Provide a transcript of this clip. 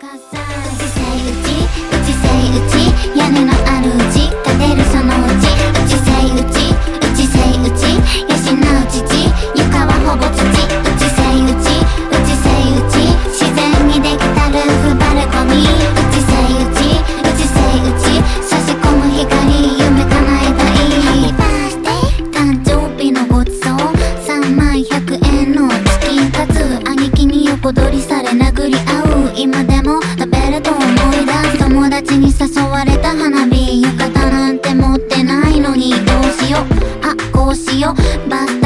屋根のあるうち建てるそのうちうちせいうちうちせいうち養う父床はほぼ土うちせいうちうちせいうち自然にできたルーフバルコニーうちせいうちうちせいうち差し込む光夢叶えたい誕生日のごちそう3万100円のチキンカツ兄貴に横取りされ殴り合う今でも食べると思い出す友達に誘われた花火浴衣なんて持ってないのにどうしようあこうしようバス